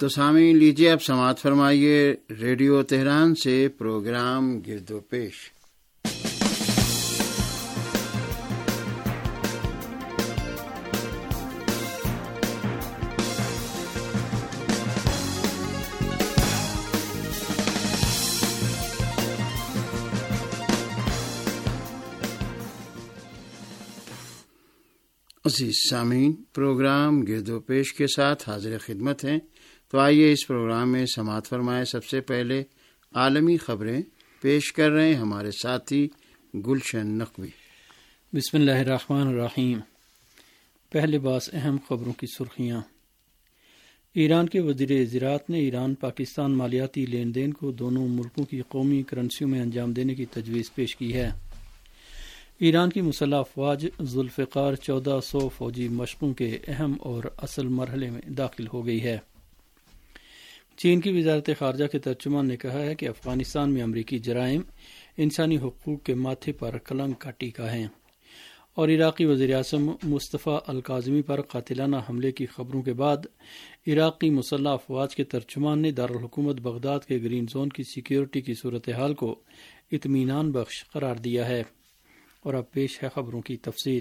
تو سامعین لیجیے اب سماعت فرمائیے ریڈیو تہران سے پروگرام گرد و پیش۔ عزیز سامعین، پروگرام گرد و پیش کے ساتھ حاضر خدمت ہیں۔ تو آئیے اس پروگرام میں سماعت فرمائے۔ سب سے پہلے عالمی خبریں پیش کر رہے ہیں ہمارے ساتھی گلشن نقوی۔ بسم اللہ الرحمن الرحیم۔ پہلے بعض اہم خبروں کی سرخیاں۔ ایران کے وزیر زراعت نے ایران پاکستان مالیاتی لین دین کو دونوں ملکوں کی قومی کرنسیوں میں انجام دینے کی تجویز پیش کی ہے۔ ایران کی مسلح افواج ذوالفقار 1400 فوجی مشقوں کے اہم اور اصل مرحلے میں داخل ہو گئی ہے۔ چین کی وزارت خارجہ کے ترجمان نے کہا ہے کہ افغانستان میں امریکی جرائم انسانی حقوق کے ماتھے پر کلنک کا ٹیکہ ہیں، اور عراقی وزیر اعظم مصطفیٰ الکاظمی پر قاتلانہ حملے کی خبروں کے بعد عراقی مسلح افواج کے ترجمان نے دارالحکومت بغداد کے گرین زون کی سیکیورٹی کی صورتحال کو اطمینان بخش قرار دیا ہے۔ اور اب پیش ہے خبروں کی تفصیل۔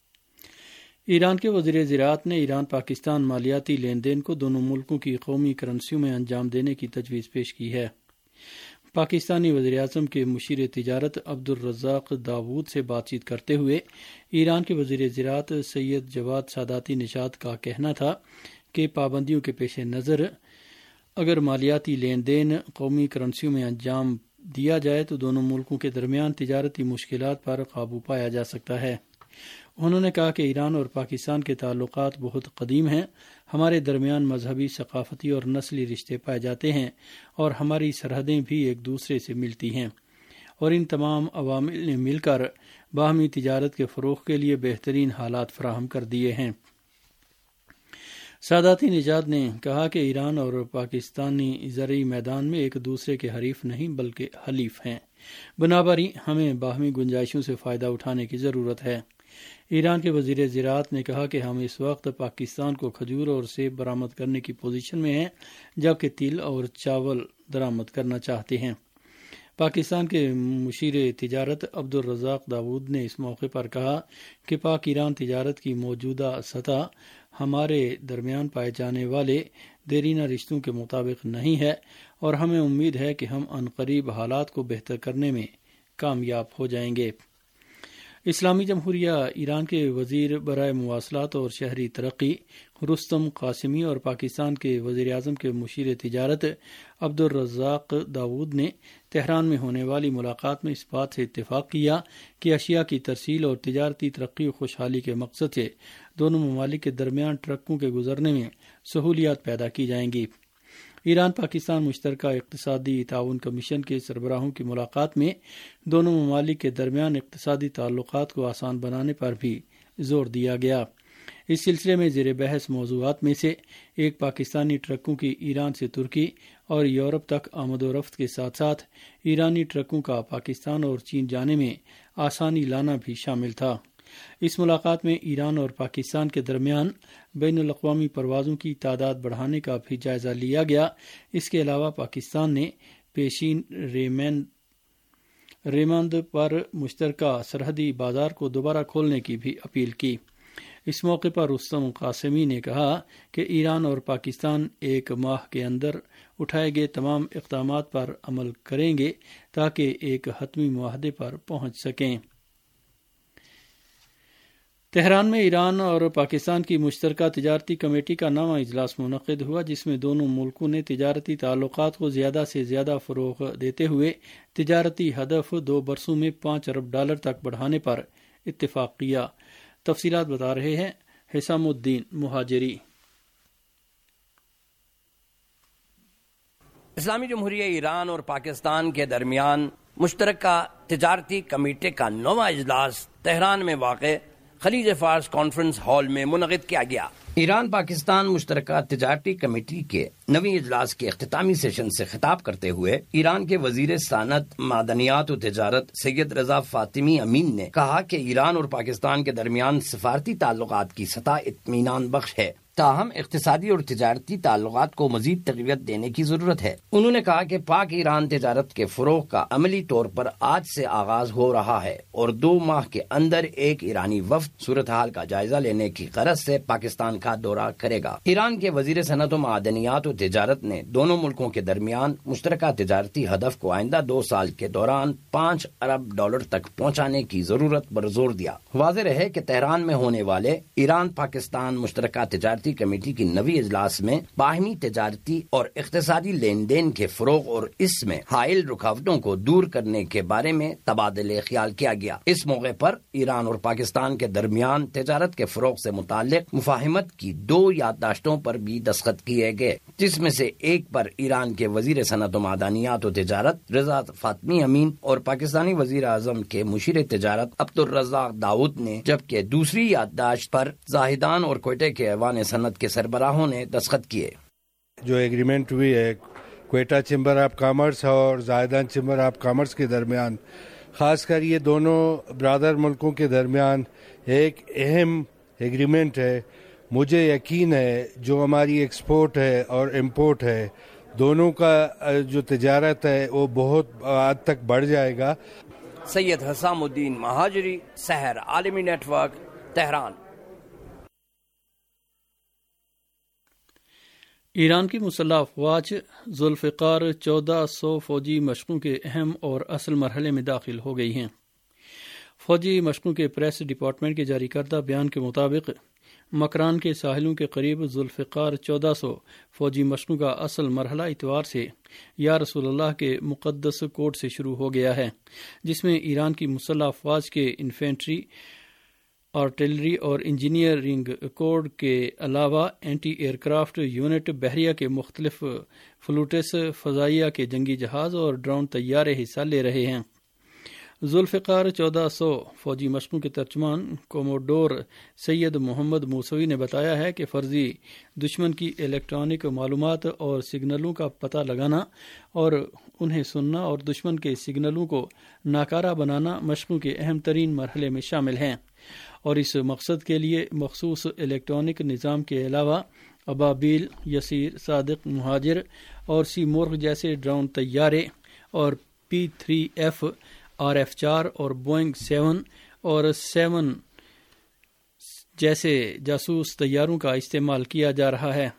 ایران کے وزیر زراعت نے ایران پاکستان مالیاتی لین دین کو دونوں ملکوں کی قومی کرنسیوں میں انجام دینے کی تجویز پیش کی ہے۔ پاکستانی وزیر اعظم کے مشیر تجارت عبدالرزاق داود سے بات چیت کرتے ہوئے ایران کے وزیر زراعت سید جواد ساداتی نژاد کا کہنا تھا کہ پابندیوں کے پیش نظر اگر مالیاتی لین دین قومی کرنسیوں میں انجام دیا جائے تو دونوں ملکوں کے درمیان تجارتی مشکلات پر قابو پایا جا سکتا ہے۔ انہوں نے کہا کہ ایران اور پاکستان کے تعلقات بہت قدیم ہیں، ہمارے درمیان مذہبی، ثقافتی اور نسلی رشتے پائے جاتے ہیں، اور ہماری سرحدیں بھی ایک دوسرے سے ملتی ہیں، اور ان تمام عوامل نے مل کر باہمی تجارت کے فروغ کے لیے بہترین حالات فراہم کر دیے ہیں۔ ساداتی نژاد نے کہا کہ ایران اور پاکستانی زرعی میدان میں ایک دوسرے کے حریف نہیں بلکہ حلیف ہیں، بنابراً ہمیں باہمی گنجائشوں سے فائدہ اٹھانے کی ضرورت ہے۔ ایران کے وزیر زراعت نے کہا کہ ہم اس وقت پاکستان کو کھجور اور سیب برآمد کرنے کی پوزیشن میں ہیں، جبکہ تل اور چاول درآمد کرنا چاہتے ہیں۔ پاکستان کے مشیر تجارت عبدالرزاق داود نے اس موقع پر کہا کہ پاک ایران تجارت کی موجودہ سطح ہمارے درمیان پائے جانے والے دیرینہ رشتوں کے مطابق نہیں ہے، اور ہمیں امید ہے کہ ہم عنقریب حالات کو بہتر کرنے میں کامیاب ہو جائیں گے۔ اسلامی جمہوریہ ایران کے وزیر برائے مواصلات اور شہری ترقی رستم قاسمی اور پاکستان کے وزیر اعظم کے مشیر تجارت عبدالرزاق داود نے تہران میں ہونے والی ملاقات میں اس بات سے اتفاق کیا کہ اشیاء کی ترسیل اور تجارتی ترقی و خوشحالی کے مقصد سے دونوں ممالک کے درمیان ٹرکوں کے گزرنے میں سہولیات پیدا کی جائیں گی۔ ایران پاکستان مشترکہ اقتصادی تعاون کمیشن کے سربراہوں کی ملاقات میں دونوں ممالک کے درمیان اقتصادی تعلقات کو آسان بنانے پر بھی زور دیا گیا۔ اس سلسلے میں زیر بحث موضوعات میں سے ایک پاکستانی ٹرکوں کی ایران سے ترکی اور یورپ تک آمد و رفت کے ساتھ ساتھ ایرانی ٹرکوں کا پاکستان اور چین جانے میں آسانی لانا بھی شامل تھا۔ اس ملاقات میں ایران اور پاکستان کے درمیان بین الاقوامی پروازوں کی تعداد بڑھانے کا بھی جائزہ لیا گیا۔ اس کے علاوہ پاکستان نے پیشین ریمند پر مشترکہ سرحدی بازار کو دوبارہ کھولنے کی بھی اپیل کی۔ اس موقع پر رستم قاسمی نے کہا کہ ایران اور پاکستان ایک ماہ کے اندر اٹھائے گئے تمام اقدامات پر عمل کریں گے تاکہ ایک حتمی معاہدے پر پہنچ سکیں۔ تہران میں ایران اور پاکستان کی مشترکہ تجارتی کمیٹی کا 9واں اجلاس منعقد ہوا، جس میں دونوں ملکوں نے تجارتی تعلقات کو زیادہ سے زیادہ فروغ دیتے ہوئے تجارتی ہدف 2 برسوں میں $5 ارب تک بڑھانے پر اتفاق کیا۔ تفصیلات بتا رہے ہیں حسام الدین مہاجری۔ اسلامی جمہوریہ ایران اور پاکستان کے درمیان مشترکہ تجارتی کمیٹی کا 9واں اجلاس تہران میں واقع خلیج فارس کانفرنس ہال میں منعقد کیا گیا۔ ایران پاکستان مشترکہ تجارتی کمیٹی کے 9ویں اجلاس کے اختتامی سیشن سے خطاب کرتے ہوئے ایران کے وزیر صنعت، معدنیات و تجارت سید رضا فاطمی امین نے کہا کہ ایران اور پاکستان کے درمیان سفارتی تعلقات کی سطح اطمینان بخش ہے۔ تاہم اقتصادی اور تجارتی تعلقات کو مزید تقویت دینے کی ضرورت ہے۔ انہوں نے کہا کہ پاک ایران تجارت کے فروغ کا عملی طور پر آج سے آغاز ہو رہا ہے اور 2 ماہ کے اندر ایک ایرانی وفد صورتحال کا جائزہ لینے کی غرض سے پاکستان کا دورہ کرے گا۔ ایران کے وزیر صنعت و معدنیات و تجارت نے دونوں ملکوں کے درمیان مشترکہ تجارتی ہدف کو آئندہ 2 سال کے دوران $5 ارب تک پہنچانے کی ضرورت پر زور دیا۔ واضح رہے کہ تہران میں ہونے والے ایران پاکستان مشترکہ تجارتی کمیٹی کی 9ویں اجلاس میں باہمی تجارتی اور اقتصادی لین دین کے فروغ اور اس میں حائل رکاوٹوں کو دور کرنے کے بارے میں تبادلہ خیال کیا گیا۔ اس موقع پر ایران اور پاکستان کے درمیان تجارت کے فروغ سے متعلق مفاہمت کی 2 یادداشتوں پر بھی دستخط کیے گئے، جس میں سے ایک پر ایران کے وزیر صنعت و معدنیات و تجارت رضا فاطمی امین اور پاکستانی وزیر اعظم کے مشیر تجارت عبدالرزاق داؤد نے، جبکہ دوسری یادداشت پر زاہدان اور کوئٹہ کے ایوان صنعت کے سربراہوں نے دستخط کیے۔ جو ایگریمنٹ ہوئی ہے کوئٹہ چیمبر آف کامرس اور زاہدان چیمبر آف کامرس کے درمیان، خاص کر یہ دونوں برادر ملکوں کے درمیان ایک اہم ایگریمنٹ ہے۔ مجھے یقین ہے جو ہماری ایکسپورٹ ہے اور امپورٹ ہے دونوں کا جو تجارت ہے وہ بہت حد تک بڑھ جائے گا۔ سید حسام الدین مہاجری، سحر عالمی نیٹ ورک، تہران۔ ایران کی مسلح افواج ذوالفقار 1400 فوجی مشقوں کے اہم اور اصل مرحلے میں داخل ہو گئی ہیں۔ فوجی مشقوں کے پریس ڈپارٹمنٹ کے جاری کردہ بیان کے مطابق مکران کے ساحلوں کے قریب ذوالفقار 1400 فوجی مشقوں کا اصل مرحلہ اتوار سے یا رسول اللہ کے مقدس کوٹ سے شروع ہو گیا ہے، جس میں ایران کی مسلح افواج کے انفینٹری، آرٹلری اور انجینئرنگ کوڈ کے علاوہ اینٹی ایئر کرافٹ یونٹ، بحریہ کے مختلف فلوٹس، فضائیہ کے جنگی جہاز اور ڈرون طیارے حصہ لے رہے ہیں۔ ذوالفقار 1400 فوجی مشقوں کے ترجمان کوموڈور سید محمد موسوی نے بتایا ہے کہ فرضی دشمن کی الیکٹرانک معلومات اور سگنلوں کا پتہ لگانا اور انہیں سننا اور دشمن کے سگنلوں کو ناکارہ بنانا مشقوں کے اہم ترین مرحلے میں شامل ہیں، اور اس مقصد کے لیے مخصوص الیکٹرانک نظام کے علاوہ ابابیل، یسیر، صادق، مہاجر اور سی مورغ جیسے ڈرون طیارے اور P-3F، RF-4 اور بوئنگ 7 اور 7 جیسے جاسوس طیاروں کا استعمال کیا جا رہا ہے۔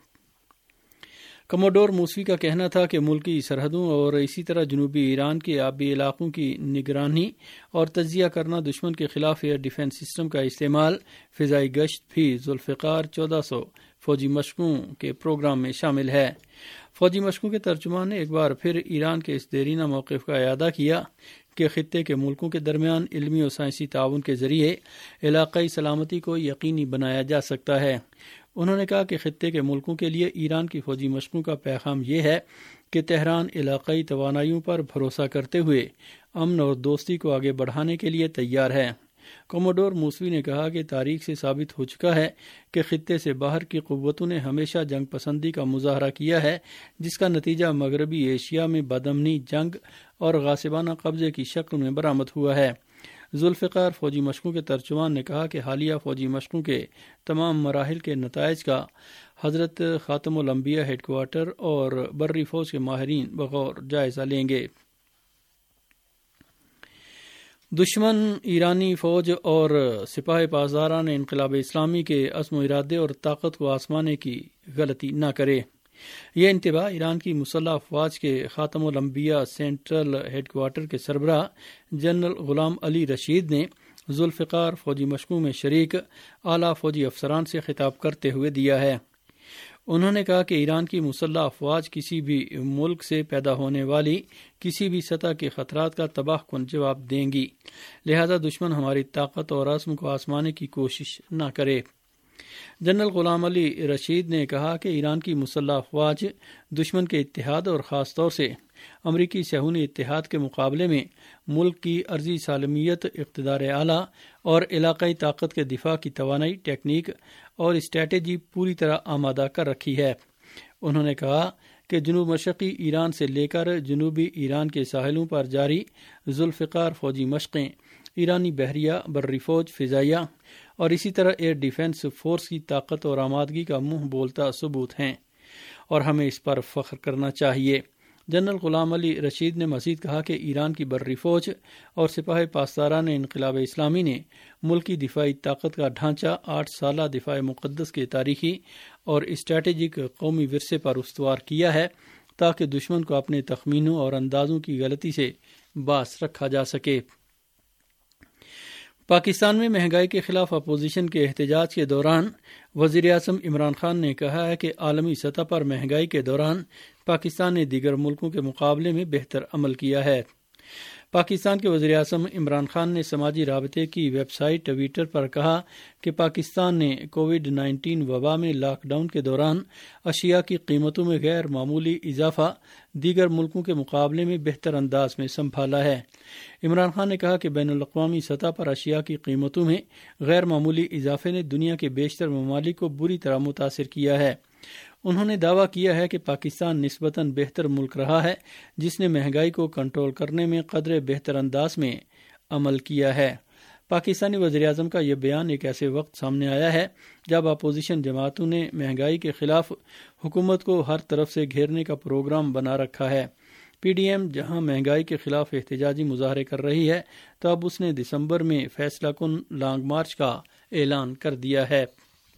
کموڈور موسوی کا کہنا تھا کہ ملکی سرحدوں اور اسی طرح جنوبی ایران کے آبی علاقوں کی نگرانی اور تجزیہ کرنا، دشمن کے خلاف ایئر ڈیفنس سسٹم کا استعمال، فضائی گشت بھی ذوالفقار 1400 فوجی مشقوں کے پروگرام میں شامل ہے۔ فوجی مشقوں کے ترجمان نے ایک بار پھر ایران کے اس دیرینہ موقف کا اعادہ کیا کہ خطے کے ملکوں کے درمیان علمی اور سائنسی تعاون کے ذریعے علاقائی سلامتی کو یقینی بنایا جا سکتا ہے۔ انہوں نے کہا کہ خطے کے ملکوں کے لیے ایران کی فوجی مشقوں کا پیغام یہ ہے کہ تہران علاقائی توانائیوں پر بھروسہ کرتے ہوئے امن اور دوستی کو آگے بڑھانے کے لیے تیار ہے۔ کوموڈور موسوی نے کہا کہ تاریخ سے ثابت ہو چکا ہے کہ خطے سے باہر کی قوتوں نے ہمیشہ جنگ پسندی کا مظاہرہ کیا ہے، جس کا نتیجہ مغربی ایشیا میں بدامنی جنگ اور غاصبانہ قبضے کی شکل میں برآمد ہوا ہے۔ ذوالفقار فوجی مشقوں کے ترجمان نے کہا کہ حالیہ فوجی مشقوں کے تمام مراحل کے نتائج کا حضرت خاتم الانبیاء ہیڈ کوارٹر اور بری فوج کے ماہرین بغور جائزہ لیں گے۔ دشمن ایرانی فوج اور سپاہ پاسداران انقلاب اسلامی کے عزم و ارادے اور طاقت کو آزمانے کی غلطی نہ کرے۔ یہ انتباہ ایران کی مسلح افواج کے خاتم الانبیاء سینٹرل ہیڈ کوارٹر کے سربراہ جنرل غلام علی رشید نے ذوالفقار فوجی مشقوں میں شریک اعلیٰ فوجی افسران سے خطاب کرتے ہوئے دیا ہے۔ انہوں نے کہا کہ ایران کی مسلح افواج کسی بھی ملک سے پیدا ہونے والی کسی بھی سطح کے خطرات کا تباہ کن جواب دیں گی، لہذا دشمن ہماری طاقت اور عزم کو آزمانے کی کوشش نہ کرے۔ جنرل غلام علی رشید نے کہا کہ ایران کی مسلح افواج دشمن کے اتحاد اور خاص طور سے امریکی صہیونی اتحاد کے مقابلے میں ملک کی عرضی سالمیت، اقتدار اعلیٰ اور علاقائی طاقت کے دفاع کی توانائی، ٹیکنیک اور اسٹریٹجی پوری طرح آمادہ کر رکھی ہے۔ انہوں نے کہا کہ جنوب مشرقی ایران سے لے کر جنوبی ایران کے ساحلوں پر جاری ذوالفقار فوجی مشقیں ایرانی بحریہ، بری فوج، فضائیہ اور اسی طرح ایئر ڈیفنس فورس کی طاقت اور آمادگی کا منہ بولتا ثبوت ہیں اور ہمیں اس پر فخر کرنا چاہیے۔ جنرل غلام علی رشید نے مزید کہا کہ ایران کی بری فوج اور سپاہ پاسداران انقلاب اسلامی نے ملکی دفاعی طاقت کا ڈھانچہ 8 سالہ دفاع مقدس کے تاریخی اور اسٹریٹجک قومی ورثے پر استوار کیا ہے تاکہ دشمن کو اپنے تخمینوں اور اندازوں کی غلطی سے باز رکھا جا سکے۔ پاکستان میں مہنگائی کے خلاف اپوزیشن کے احتجاج کے دوران وزیر اعظم عمران خان نے کہا ہے کہ عالمی سطح پر مہنگائی کے دوران پاکستان نے دیگر ملکوں کے مقابلے میں بہتر عمل کیا ہے۔ پاکستان کے وزیر اعظم عمران خان نے سماجی رابطے کی ویب سائٹ ٹویٹر پر کہا کہ پاکستان نے کووڈ-19 وبا میں لاک ڈاؤن کے دوران اشیاء کی قیمتوں میں غیر معمولی اضافہ دیگر ملکوں کے مقابلے میں بہتر انداز میں سنبھالا ہے۔ عمران خان نے کہا کہ بین الاقوامی سطح پر اشیاء کی قیمتوں میں غیر معمولی اضافے نے دنیا کے بیشتر ممالک کو بری طرح متاثر کیا ہے۔ انہوں نے دعویٰ کیا ہے کہ پاکستان نسبتاً بہتر ملک رہا ہے جس نے مہنگائی کو کنٹرول کرنے میں قدرے بہتر انداز میں عمل کیا ہے۔ پاکستانی وزیر اعظم کا یہ بیان ایک ایسے وقت سامنے آیا ہے جب اپوزیشن جماعتوں نے مہنگائی کے خلاف حکومت کو ہر طرف سے گھیرنے کا پروگرام بنا رکھا ہے۔ پی ڈی ایم جہاں مہنگائی کے خلاف احتجاجی مظاہرے کر رہی ہے تو اب اس نے دسمبر میں فیصلہ کن لانگ مارچ کا اعلان کر دیا ہے۔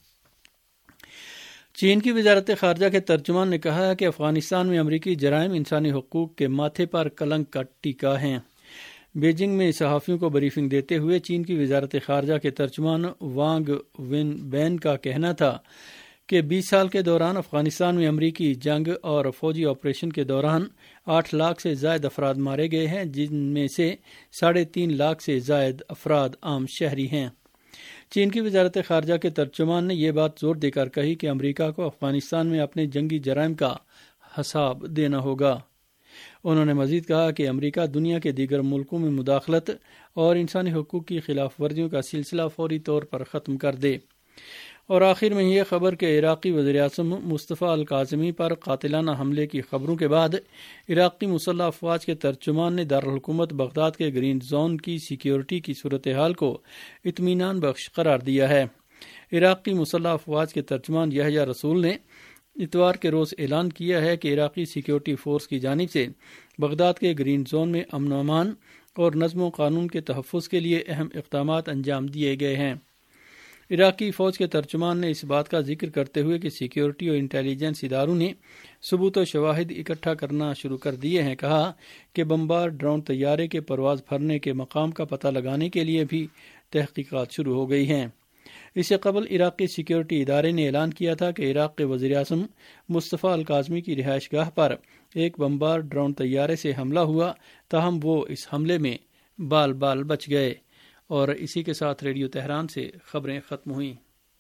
چین کی وزارت خارجہ کے ترجمان نے کہا ہے کہ افغانستان میں امریکی جرائم انسانی حقوق کے ماتھے پر کلنک کا ٹیکہ ہیں۔ بیجنگ میں صحافیوں کو بریفنگ دیتے ہوئے چین کی وزارت خارجہ کے ترجمان وانگ ون بین کا کہنا تھا کہ 20 سال کے دوران افغانستان میں امریکی جنگ اور فوجی آپریشن کے دوران 8 لاکھ سے زائد افراد مارے گئے ہیں، جن میں سے 3.5 لاکھ سے زائد افراد عام شہری ہیں۔ چین کی وزارت خارجہ کے ترجمان نے یہ بات زور دے کر کہی کہ امریکہ کو افغانستان میں اپنے جنگی جرائم کا حساب دینا ہوگا۔ انہوں نے مزید کہا کہ امریکہ دنیا کے دیگر ملکوں میں مداخلت اور انسانی حقوق کی خلاف ورزیوں کا سلسلہ فوری طور پر ختم کر دے۔ اور آخر میں یہ خبر کہ عراقی وزیر اعظم مصطفیٰ الکاظمی پر قاتلانہ حملے کی خبروں کے بعد عراقی مسلح افواج کے ترجمان نے دارالحکومت بغداد کے گرین زون کی سیکیورٹی کی صورتحال کو اطمینان بخش قرار دیا ہے۔ عراقی مسلح افواج کے ترجمان یحییٰ رسول نے اتوار کے روز اعلان کیا ہے کہ عراقی سیکیورٹی فورس کی جانب سے بغداد کے گرین زون میں امن و امان اور نظم و قانون کے تحفظ کے لیے اہم اقدامات انجام دیے گئے ہیں۔ عراقی فوج کے ترجمان نے اس بات کا ذکر کرتے ہوئے کہ سیکیورٹی اور انٹیلیجنس اداروں نے ثبوت و شواہد اکٹھا کرنا شروع کر دیے ہیں، کہا کہ بمبار ڈرون طیارے کے پرواز بھرنے کے مقام کا پتہ لگانے کے لیے بھی تحقیقات شروع ہو گئی ہیں۔ اس سے قبل عراقی سیکیورٹی ادارے نے اعلان کیا تھا کہ عراق کے وزیر اعظم مصطفیٰ الکاظمی کی رہائش گاہ پر ایک بمبار ڈرون طیارے سے حملہ ہوا، تاہم وہ اس حملے میں بال بال بچ گئے۔ اور اسی کے ساتھ ریڈیو تہران سے خبریں ختم ہوئیں۔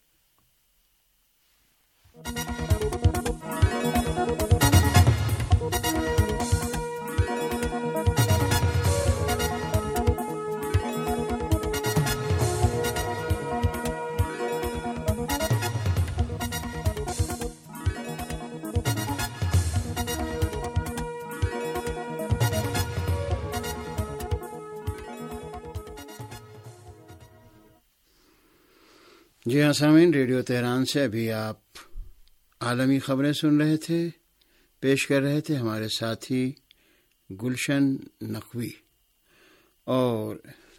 جی ہاں سامعین، ریڈیو تہران سے ابھی آپ عالمی خبریں سن رہے تھے، پیش کر رہے تھے ہمارے ساتھی گلشن نقوی۔ اور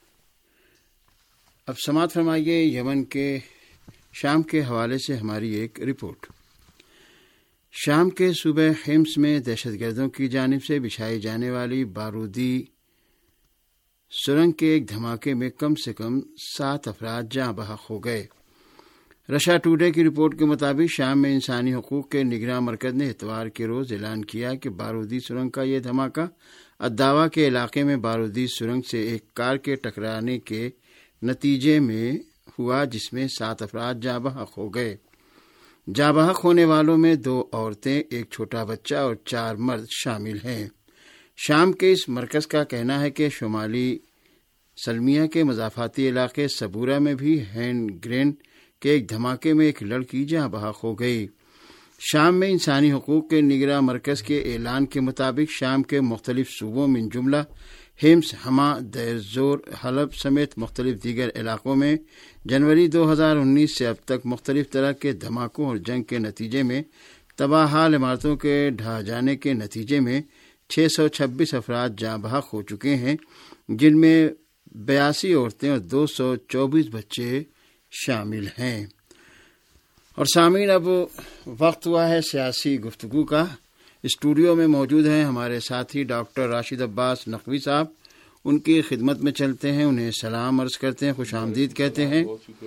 اب سماعت فرمائیے یمن کے شام کے حوالے سے ہماری ایک رپورٹ۔ شام کے صوبہ حمص میں دہشت گردوں کی جانب سے بچھائی جانے والی بارودی سرنگ کے ایک دھماکے میں کم سے کم 7 افراد جاں بحق ہو گئے۔ رشا ٹوڈے کی رپورٹ کے مطابق شام میں انسانی حقوق کے نگراں مرکز نے اتوار کے روز اعلان کیا کہ بارودی سرنگ کا یہ دھماکہ الدعوا کے علاقے میں بارودی سرنگ سے ایک کار کے ٹکرانے کے نتیجے میں ہوا، جس میں 7 افراد جاں بحق ہو گئے۔ جاں بحق ہونے والوں میں 2 عورتیں، ایک چھوٹا بچہ اور 4 مرد شامل ہیں۔ شام کے اس مرکز کا کہنا ہے کہ شمالی سلمیہ کے مضافاتی علاقے صبورہ میں بھی ہینڈ گرینڈ کے ایک دھماکے میں ایک لڑکی جاں بحق ہو گئی۔ شام میں انسانی حقوق کے نگراں مرکز کے اعلان کے مطابق شام کے مختلف صوبوں من جملہ ہمس، حما، دیر زور، حلب سمیت مختلف دیگر علاقوں میں جنوری 2019 سے اب تک مختلف طرح کے دھماکوں اور جنگ کے نتیجے میں تباہ حال عمارتوں کے ڈھا جانے کے نتیجے میں 626 افراد جاں بحق ہو چکے ہیں، جن میں 82 عورتیں اور 224 بچے شامل ہیں۔ اور سامعین، اب وقت ہوا ہے سیاسی گفتگو کا۔ اسٹوڈیو میں موجود ہیں ہمارے ساتھی ڈاکٹر راشد عباس نقوی صاحب، ان کی خدمت میں چلتے ہیں، انہیں سلام عرض کرتے ہیں، خوش آمدید کہتے ہیں۔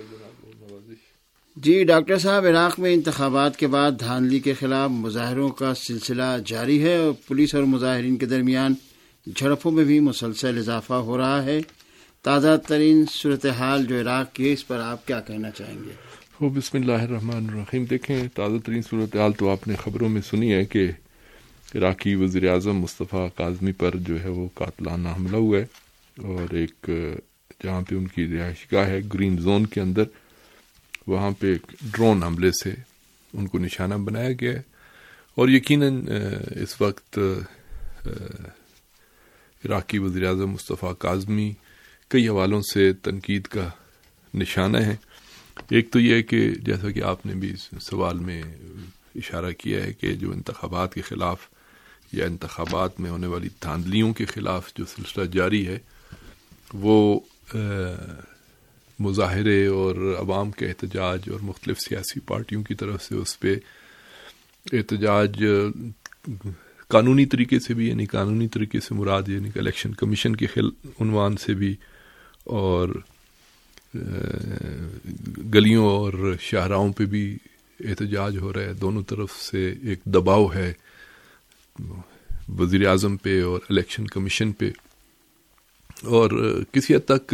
جی ڈاکٹر صاحب، عراق میں انتخابات کے بعد دھاندلی کے خلاف مظاہروں کا سلسلہ جاری ہے اور پولیس اور مظاہرین کے درمیان جھڑپوں میں بھی مسلسل اضافہ ہو رہا ہے۔ تازہ ترین صورتحال جو عراق کی ہے، اس پر آپ کیا کہنا چاہیں گے؟ بسم اللہ الرحمن الرحیم۔ دیکھیں، تازہ ترین صورتحال تو آپ نے خبروں میں سنی ہے کہ عراقی وزیر اعظم مصطفیٰ کاظمی پر جو ہے وہ قاتلانہ حملہ ہوا ہے، اور ایک جہاں پہ ان کی رہائش گاہ ہے گرین زون کے اندر، وہاں پہ ایک ڈرون حملے سے ان کو نشانہ بنایا گیا ہے، اور یقیناً اس وقت عراقی وزیر اعظم مصطفیٰ کاظمی کئی حوالوں سے تنقید کا نشانہ ہے۔ ایک تو یہ ہے کہ جیسا کہ آپ نے بھی سوال میں اشارہ کیا ہے کہ جو انتخابات کے خلاف یا انتخابات میں ہونے والی دھاندلیوں کے خلاف جو سلسلہ جاری ہے، وہ مظاہرے اور عوام کے احتجاج اور مختلف سیاسی پارٹیوں کی طرف سے اس پہ احتجاج قانونی طریقے سے بھی، یعنی قانونی طریقے سے مراد یعنی کہ الیکشن کمیشن کے عنوان سے بھی، اور گلیوں اور شاہراہوں پہ بھی احتجاج ہو رہا ہے۔ دونوں طرف سے ایک دباؤ ہے وزیر اعظم پہ اور الیکشن کمیشن پہ، اور کسی حد تک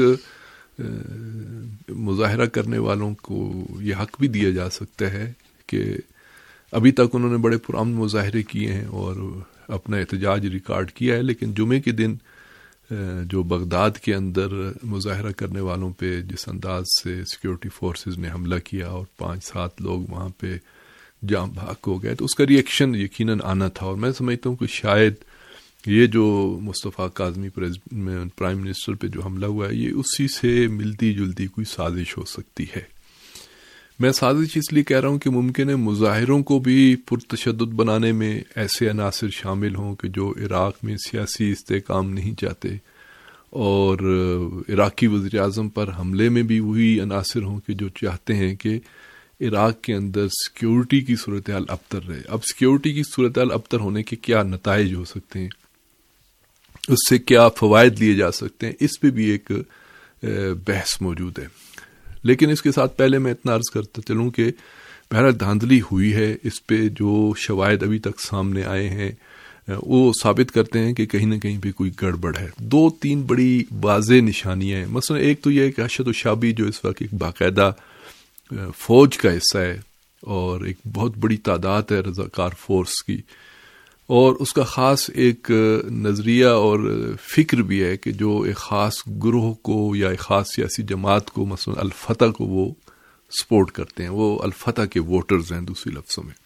مظاہرہ کرنے والوں کو یہ حق بھی دیا جا سکتا ہے کہ ابھی تک انہوں نے بڑے پرامن مظاہرے کیے ہیں اور اپنا احتجاج ریکارڈ کیا ہے، لیکن جمعے کے دن جو بغداد کے اندر مظاہرہ کرنے والوں پہ جس انداز سے سیکیورٹی فورسز نے حملہ کیا اور 5-7 لوگ وہاں پہ جاں بحق ہو گئے، تو اس کا ریئیکشن یقیناً آنا تھا، اور میں سمجھتا ہوں کہ شاید یہ جو مصطفیٰ کاظمی پرائم منسٹر پہ جو حملہ ہوا ہے، یہ اسی سے ملتی جلتی کوئی سازش ہو سکتی ہے۔ میں سازش اس لیے کہہ رہا ہوں کہ ممکن ہے مظاہروں کو بھی پرتشدد بنانے میں ایسے عناصر شامل ہوں کہ جو عراق میں سیاسی استحکام نہیں چاہتے، اور عراقی وزیر اعظم پر حملے میں بھی وہی عناصر ہوں کہ جو چاہتے ہیں کہ عراق کے اندر سیکیورٹی کی صورتحال ابتر رہے۔ اب سیکیورٹی کی صورتحال ابتر ہونے کے کیا نتائج ہو سکتے ہیں، اس سے کیا فوائد لیے جا سکتے ہیں، اس پہ بھی ایک بحث موجود ہے۔ لیکن اس کے ساتھ پہلے میں اتنا عرض کرتا چلوں کہ بہرحال دھاندلی ہوئی ہے، اس پہ جو شواہد ابھی تک سامنے آئے ہیں وہ ثابت کرتے ہیں کہ کہیں نہ کہیں پہ کوئی گڑبڑ ہے۔ 2-3 بڑی واضح نشانیاں ہیں۔ مثلا ایک تو یہ ہے کہ ارشد الشابی جو اس وقت ایک باقاعدہ فوج کا حصہ ہے اور ایک بہت بڑی تعداد ہے رضاکار فورس کی، اور اس کا خاص ایک نظریہ اور فکر بھی ہے کہ جو ایک خاص گروہ کو یا ایک خاص سیاسی جماعت کو، مثلا الفتح کو، وہ سپورٹ کرتے ہیں، وہ الفتح کے ووٹرز ہیں دوسری لفظوں میں۔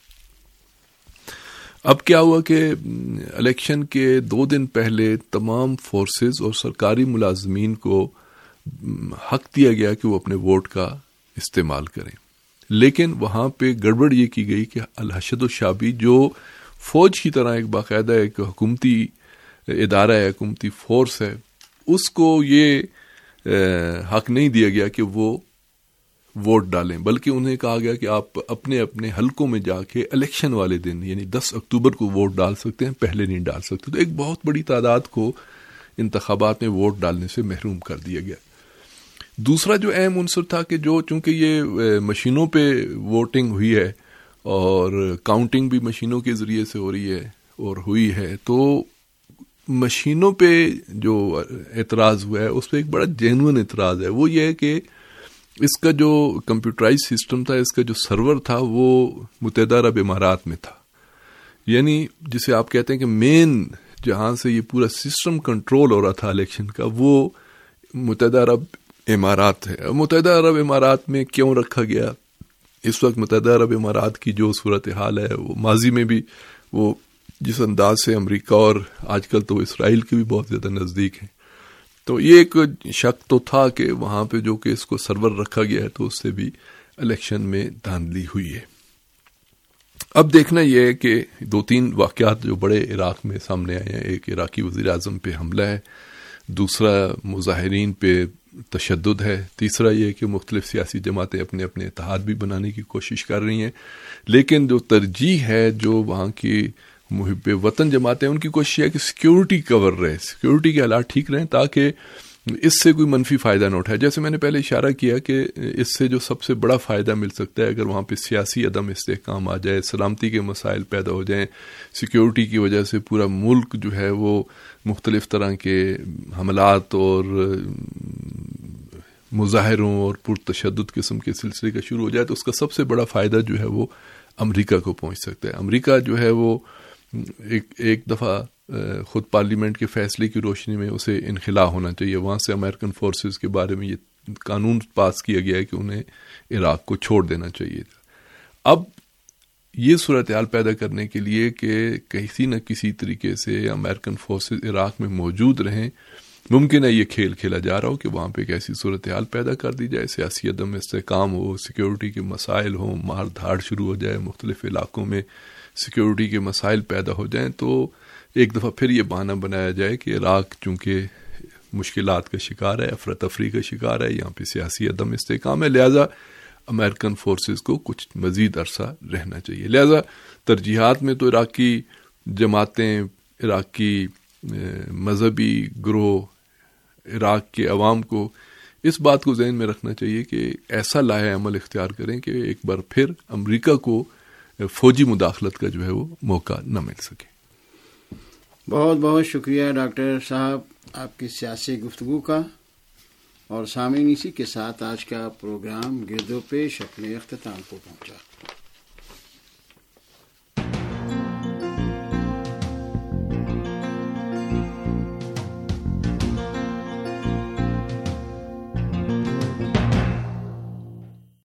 اب کیا ہوا کہ الیکشن کے 2 دن پہلے تمام فورسز اور سرکاری ملازمین کو حق دیا گیا کہ وہ اپنے ووٹ کا استعمال کریں، لیکن وہاں پہ گڑبڑ یہ کی گئی کہ الحشد الشابی جو فوج کی طرح ایک باقاعدہ ایک حکومتی ادارہ ہے، حکومتی فورس ہے، اس کو یہ حق نہیں دیا گیا کہ وہ ووٹ ڈالیں، بلکہ انہیں کہا گیا کہ آپ اپنے اپنے حلقوں میں جا کے الیکشن والے دن یعنی 10 اکتوبر کو ووٹ ڈال سکتے ہیں، پہلے نہیں ڈال سکتے۔ تو ایک بہت بڑی تعداد کو انتخابات میں ووٹ ڈالنے سے محروم کر دیا گیا۔ دوسرا جو اہم عنصر تھا کہ جو چونکہ یہ مشینوں پہ ووٹنگ ہوئی ہے اور کاؤنٹنگ بھی مشینوں کے ذریعے سے ہو رہی ہے اور ہوئی ہے، تو مشینوں پہ جو اعتراض ہوا ہے اس پہ ایک بڑا جینوئن اعتراض ہے۔ وہ یہ ہے کہ اس کا جو کمپیوٹرائز سسٹم تھا، اس کا جو سرور تھا، وہ متحدہ عرب امارات میں تھا، یعنی جسے آپ کہتے ہیں کہ مین جہاں سے یہ پورا سسٹم کنٹرول ہو رہا تھا الیکشن کا، وہ متحدہ عرب امارات ہے۔ متحدہ عرب امارات میں کیوں رکھا گیا؟ اس وقت متحدہ عرب امارات کی جو صورتحال ہے، وہ ماضی میں بھی وہ جس انداز سے امریکہ اور آج کل تو اسرائیل کے بھی بہت زیادہ نزدیک ہیں، تو یہ ایک شک تو تھا کہ وہاں پہ جو کہ اس کو سرور رکھا گیا ہے تو اس سے بھی الیکشن میں دھاندلی ہوئی ہے۔ اب دیکھنا یہ ہے کہ 2-3 واقعات جو بڑے عراق میں سامنے آئے ہیں، ایک عراقی وزیر اعظم پہ حملہ ہے، دوسرا مظاہرین پہ تشدد ہے، تیسرا یہ کہ مختلف سیاسی جماعتیں اپنے اپنے اتحاد بھی بنانے کی کوشش کر رہی ہیں، لیکن جو ترجیح ہے جو وہاں کی محب وطن جماعتیں ان کی کوشش ہے کہ سیکیورٹی کور رہے، سیکیورٹی کے حالات ٹھیک رہیں تاکہ اس سے کوئی منفی فائدہ نہ اٹھائے۔ جیسے میں نے پہلے اشارہ کیا کہ اس سے جو سب سے بڑا فائدہ مل سکتا ہے اگر وہاں پہ سیاسی عدم استحکام آ جائے، سلامتی کے مسائل پیدا ہو جائیں، سیکیورٹی کی وجہ سے پورا ملک جو ہے وہ مختلف طرح کے حملات اور مظاہروں اور پرتشدد قسم کے سلسلے کا شروع ہو جائے تو اس کا سب سے بڑا فائدہ جو ہے وہ امریکہ کو پہنچ سکتا ہے۔ امریکہ جو ہے وہ ایک دفعہ خود پارلیمنٹ کے فیصلے کی روشنی میں اسے انخلا ہونا چاہیے، وہاں سے امریکن فورسز کے بارے میں یہ قانون پاس کیا گیا ہے کہ انہیں عراق کو چھوڑ دینا چاہیے تھا۔ اب یہ صورتحال پیدا کرنے کے لیے کہ کسی نہ کسی طریقے سے امریکن فورسز عراق میں موجود رہیں، ممکن ہے یہ کھیل کھیلا جا رہا ہو کہ وہاں پہ ایک ایسی صورتحال پیدا کر دی جائے، سیاسی عدم استحکام ہو، سیکیورٹی کے مسائل ہوں، مار دھاڑ شروع ہو جائے، مختلف علاقوں میں سیکیورٹی کے مسائل پیدا ہو جائیں، تو ایک دفعہ پھر یہ بہانہ بنایا جائے کہ عراق چونکہ مشکلات کا شکار ہے، افراتفری کا شکار ہے، یہاں پہ سیاسی عدم استحکام ہے، لہذا امریکن فورسز کو کچھ مزید عرصہ رہنا چاہیے۔ لہذا ترجیحات میں تو عراقی جماعتیں، عراقی مذہبی گروہ، عراق کے عوام کو اس بات کو ذہن میں رکھنا چاہیے کہ ایسا لاہے عمل اختیار کریں کہ ایک بار پھر امریکہ کو فوجی مداخلت کا جو ہے وہ موقع نہ مل سکے۔ بہت بہت شکریہ ڈاکٹر صاحب آپ کی سیاسی گفتگو کا، اور سامعین اسی کے ساتھ آج کا پروگرام گرد و پیش اپنے اختتام کو پہنچا۔